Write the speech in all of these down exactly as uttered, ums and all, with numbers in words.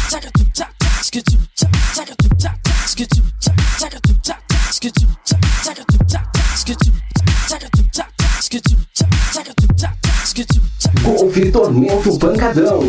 Golpe Tormento Pancadão.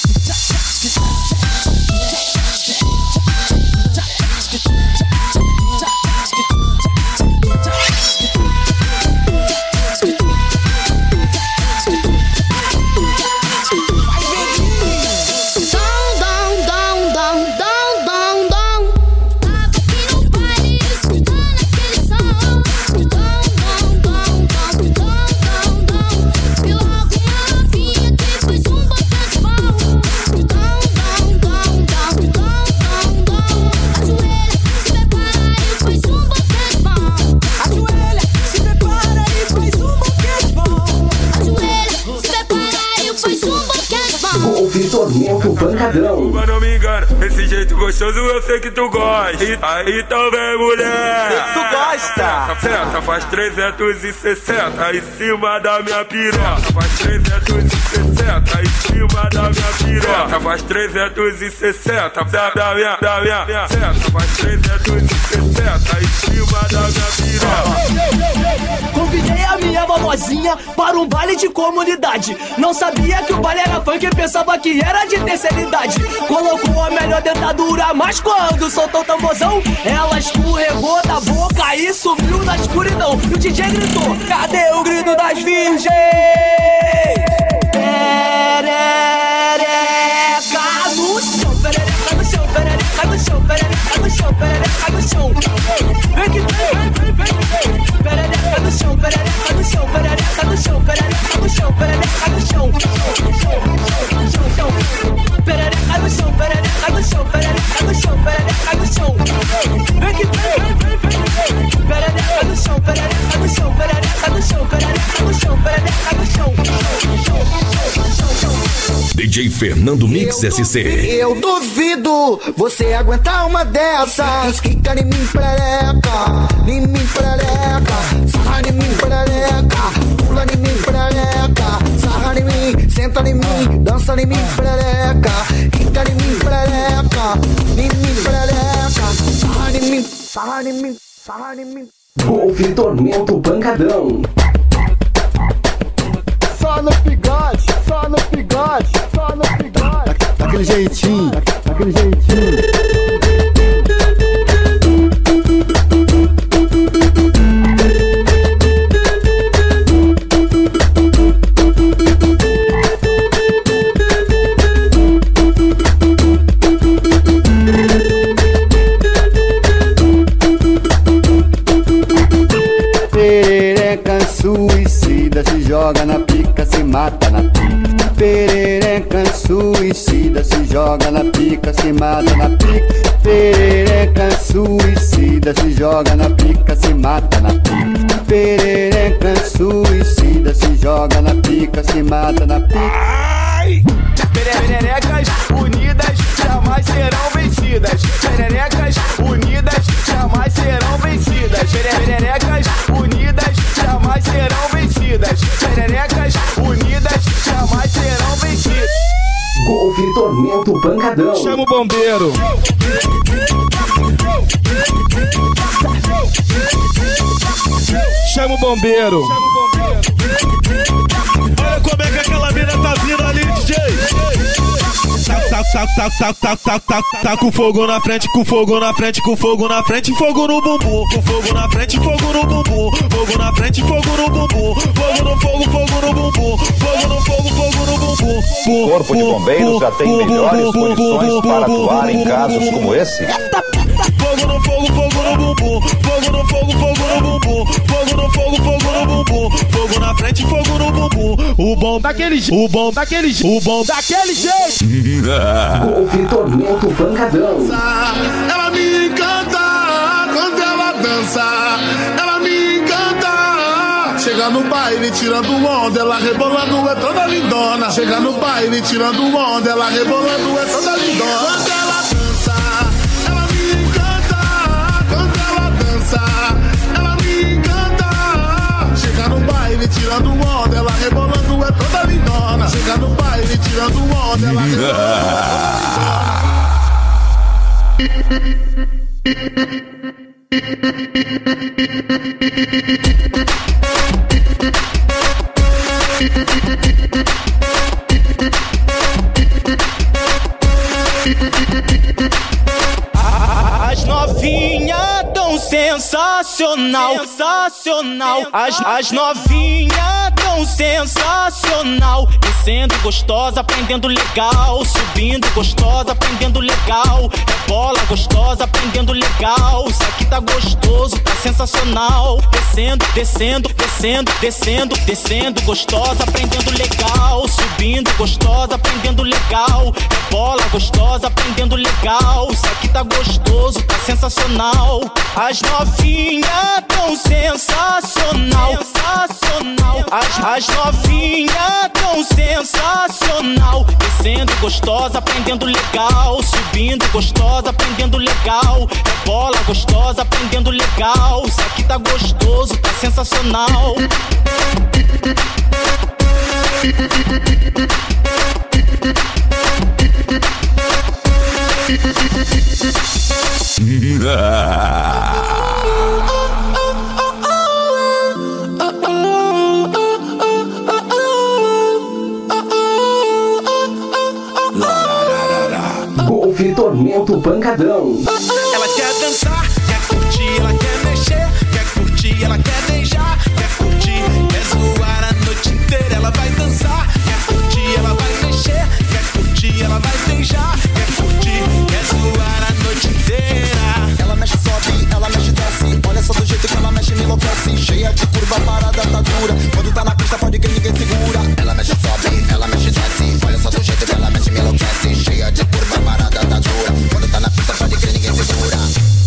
Tormento Pancadão. Mas não me engana, esse jeito gostoso eu sei que tu gosta. Então vem, mulher. Sei que tu gosta. Senta, faz trezentos e sessenta em cima da minha piroca. Faz trezentos e sessenta em cima da minha piroca. Faz trezentos e sessenta da, da minha, da minha, minha. Senta, faz trezentos e sessenta em cima da minha piroca. Convidei a minha vovozinha para um baile de comunidade. Não sabia que o baile era funk, pensava que era de terceira idade. Colocou a melhor dentadura, mas quando soltou o tamborzão, ela escorregou da boca e sumiu na escuridão. E o D J gritou: cadê o grito das virgens? Perereca no chão, perereca no chão, perereca no chão, perereca no chão, perereca no chão. Vem que vem, vem, vem, vem. Perereca no chão, perereca no chão, perereca no chão, perereca no chão, perereca no chão. Perereca no chão, perereca no chão, perereca no chão, perereca no chão. Vem que vem, vem, vem, vem. Perereca no chão, perereca no chão, perereca no chão, perereca no chão, perereca no chão. D J Fernando Mix eu S C. Duvido, eu duvido você aguentar uma dessas. Quica em mim, perereca, em mim, perereca, sarra em mim, perereca, pula em mim, perereca, sarra em mim, senta em mim, dança em mim, perereca, quica em mim, perereca, em mim, perereca, sarra em mim, sarra em mim, sarra em mim. Golpe Tormento Pancadão. Só no bigode, só no bigode, só no bigode. Daquele jeitinho, daquele jeitinho. Perereca suicida, se joga na pica, se mata na pica. Perereca suicida, se joga na pica, se mata na pica. Perereca suicida, se joga na pica, se mata na pica. Perereca suicida, se joga na pica, se mata na pica. Pererecas unidas jamais serão vencidas. Pererecas unidas jamais serão vencidas. Pererecas unidas jamais serão vencidas. Pererecas unidas jamais serão vencidas. Golpe Tormento Pancadão. Chama o bombeiro. Chama o bombeiro. Olha como é que aquela mina tá vindo ali, D J. Tá, tá, tá, tá, tá, tá, tá, tá, tá com fogo na frente, com fogo na frente, com fogo na frente, fogo no bumbum. Com fogo na frente, fogo no bumbum. Fogo na frente, fogo no bumbum. Fogo no fogo, fogo no bumbum. Fogo no fogo, fogo no bumbum. O Corpo de Bombeiros já tem melhores condições para atuar em casos como esse. Fogo no fogo, fogo no bumbum. Fogo no fogo, fogo no bumbum. Fogo no fogo, fogo no bumbum. Fogo na frente, fogo no bumbum. O bom daquele jeito. O bom daquele jeito. O bom daquele jeito. Golpe Tormento Pancadão. Ela me encanta quando ela dança. Ela me encanta. Chega no baile tirando onda, ela rebolando é toda lindona. Chega no baile tirando onda, ela rebolando é toda lindona. Quando ela dança, ela me encanta. Quando ela dança, ela me encanta. Chega no baile tirando onda, ela rebolando é toda lindona. Chega no baile tirando onda, ela rebolando é toda lindona. As novinhas tão sensacional, sensacional. As, as novinhas tão sensacional. Descendo gostosa, aprendendo legal. Subindo gostosa, aprendendo legal. É bola gostosa, aprendendo legal. Isso aqui tá gostoso, tá sensacional. Descendo, descendo, descendo, descendo, descendo gostosa, aprendendo legal. Subindo gostosa, aprendendo legal. É bola gostosa, aprendendo legal. Isso aqui tá gostoso, tá sensacional. As novinhas tão sensacional, sensacional. As, as novinhas tão sensacional. Descendo gostosa, aprendendo legal. Subindo gostosa, aprendendo legal. É bola gostosa, aprendendo legal. Isso aqui tá gostoso, tá sensacional. Golfe Tormento Pancadão. Ela quer dançar, quer curtir, ela quer mexer, quer curtir, ela quer beijar, quer curtir, quer zoar a noite inteira. Ela vai dançar, quer curtir, ela vai mexer, quer curtir, ela vai beijar, quer curtir, quer zoar a noite inteira. Ela mexe, sobe, ela mexe, desce. Olha só do jeito que ela mexe, me enlouquece. Cheia de curva, parada, tá dura. Quando tá na pista, pode que ninguém segura. Ela mexe, sobe, ela mexe, desce. Olha só do jeito que ela mexe, me enlouquece. Cheia de curva, parada, tá dura. Quando tá na pista, pode que ninguém segura.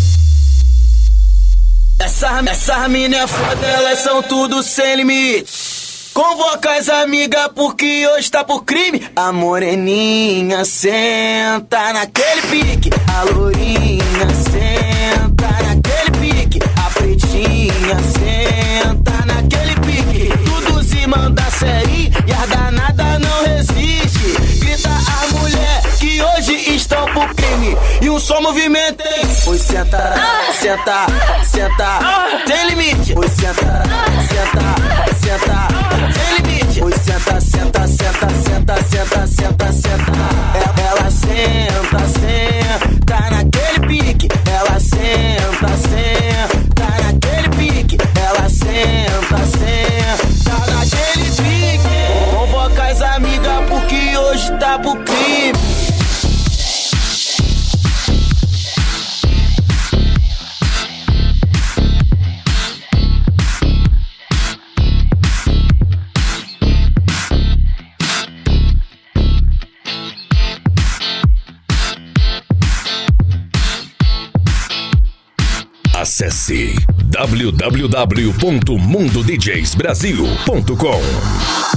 Essa, essa mina é foda, elas são tudo sem limite. Convoca as amigas porque hoje tá por crime. A moreninha senta naquele pique. A lourinha senta naquele pique. A pretinha senta naquele pique. Tudo se manda série e a danada não resiste. Grita a mulher que hoje estão por crime. E um só movimento tem. Pois senta, senta, senta, tem limite. Pois senta, senta, senta, tem limite. Pois senta, senta, senta, senta, senta, senta, senta. Ela senta, senta naquele pique. Ela senta, senta naquele pique. Ela senta, senta naquele pique. Convoca as amigas porque hoje tá pro crime. Acesse w w w ponto mundo d js brasil ponto com.